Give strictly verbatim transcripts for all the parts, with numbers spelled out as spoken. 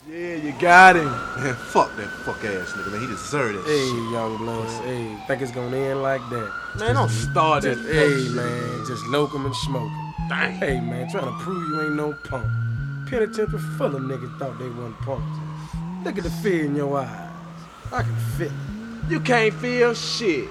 Yeah, you got him. Man, fuck that fuck ass nigga, man. He deserved that Hey, shit. young blood. Hey, think it's gonna end like that? Man, don't start that Just, fuck hey, shit, man, just lokum and smoking. Dang. Hey, man, trying to prove you ain't no punk. Penitentiary full of niggas thought they wasn't punks. Look at the fear in your eyes. I can feel it. You can't feel shit.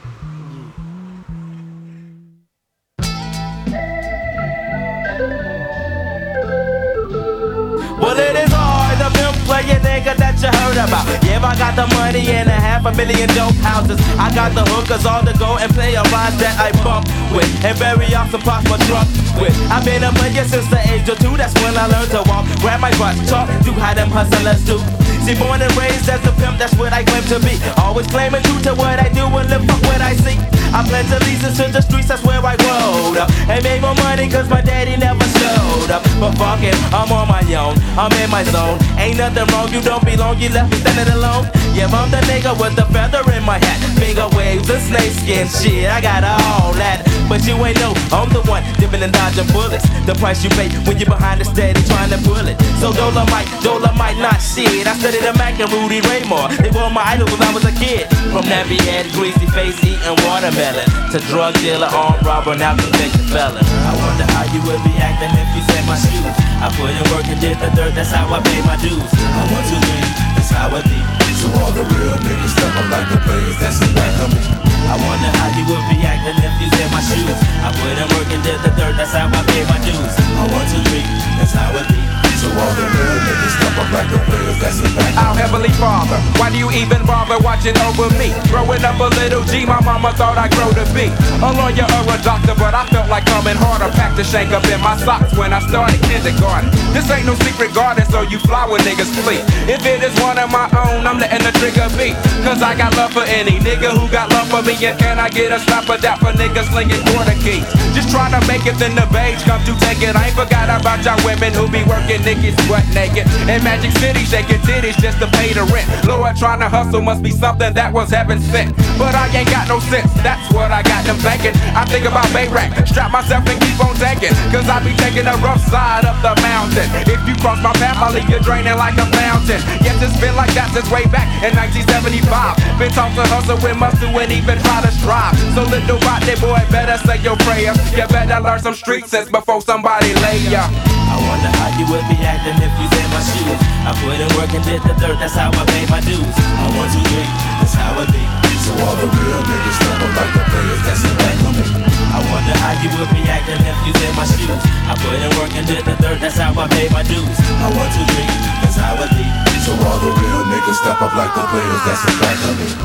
Well, it is hard to pimp play a nigga that you heard about. Yeah, I got the money and a half a million dope houses. I got the hookers all to go and play a ride that I bump with, and very often pop my truck with. I've been a player since the age of two, that's when I learned to walk. Grab my butt, talk, do how them hustlers do. See, born and raised as a pimp, that's what I claim to be. Always claiming true to what I do and live up what I see. I plan to lease to the streets, that's where I growed up. And made more money cause my daddy never showed up. But fuck it, I'm on my own, I'm in my zone. Ain't nothing wrong, you don't belong, you left me standing alone. Yeah, I'm the nigga with the feather in my hat. Finger waves and snake skin shit, I got all that. But you ain't know, I'm the one dipping and dodging bullets. The price you pay when you're behind the steady trying to pull it. So Dolomite, Dolomite not shit. I studied the Mac and Rudy Raymore. They were my idols when I was a kid. From nappy head, greasy face, eating watermelon, to drug dealer, armed robber, now convicted felon. I wonder how you would be acting if you said my shoes. I put in work and did the dirt, that's how I pay my dues. I want to win, that's how I be. So all the real niggas step up like the players that's in back of me. I wonder how you would be acting if you said my shoes. I put in work and did the dirt, that's how I pay my dues. I want to drink, that's how it be. So all the real niggas step up like the players that's in back of me. Our Heavenly Father, why do you even bother watching over me? Growing up a little G, my mama thought I'd grow to be a lawyer or a doctor, but I felt like coming harder. Packed the shank up in my socks when I started kindergarten. This ain't no secret garden, so you flower niggas flee. If it is one of my own, I'm letting the trigger be. Cause I got love for any nigga who got love for me. And can I get a slap of that for niggas slinging quarter keys? Just trying to make it, then the beige come to take it. I ain't forgot about y'all women who be working niggas butt naked in Magic City, shaking titties just to pay the rent. Lord, trying to hustle must be something that was heaven sent. But I ain't got no sense, that's what I got them thinking. I think about Bayrack, strap myself and keep on taking. Cause I be taking the rough side up the mountain. If you cross my path, I'll leave you draining like a fountain. Yes, it's been like that since way back in nineteen seventy-five. Been taught to hustle with must do and even try to strive. So little Rodney boy, better say your prayers. You better learn some street sense before somebody lay ya. I wonder how you would be acting if you said my shoes. I put in work and did the dirt, that's how I pay my dues. I want to drink, that's how it be. So all the real niggas step up like the players that's in back of me. I wonder how you would be acting if you said my shoes. I put in work and did the dirt, that's how I pay my dues. I want to drink, that's how it be. So all the real niggas step up like the players that's in back of me.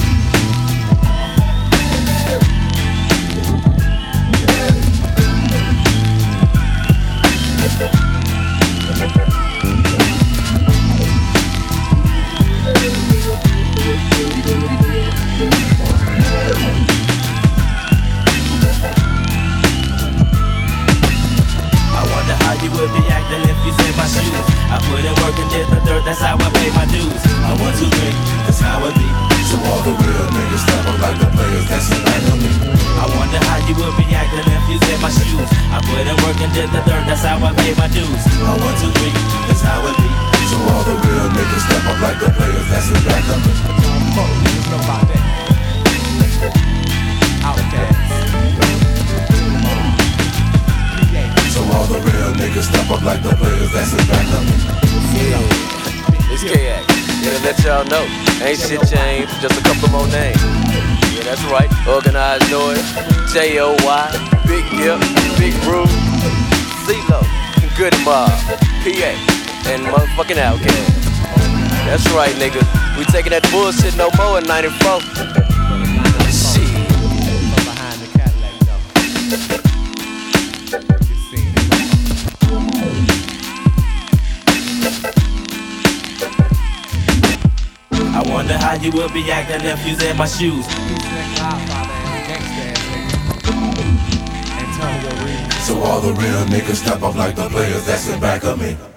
You would be acting if you said my shoes. I put in work and did the dirt, that's how I pay my dues. I want to drink, that's how it be. So all the real niggas step up like the players that's in back of me. I wonder how you would be acting if you said my shoes. I put in work and did the dirt, that's how I pay my dues. I want to drink, that's how it be. So all the real niggas step up like the players that's in back of me. Just know about that. Outcast. So all the real niggas step up like the players that's in back of me. Yeah, it's K X. Yeah, to let y'all know, ain't shit changed, just a couple more names. Yeah, that's right, Organized Noise, J O Y, Big Hip, Big Brew, C-Lo, Good Mob, P A, and motherfucking Outkast. That's right, nigga, we taking that bullshit no more in ninety-four. Shit. Behind the Cadillac, though. I wonder how you would be acting if you said my shoes. So all the real niggas step up like the players that's in back of me.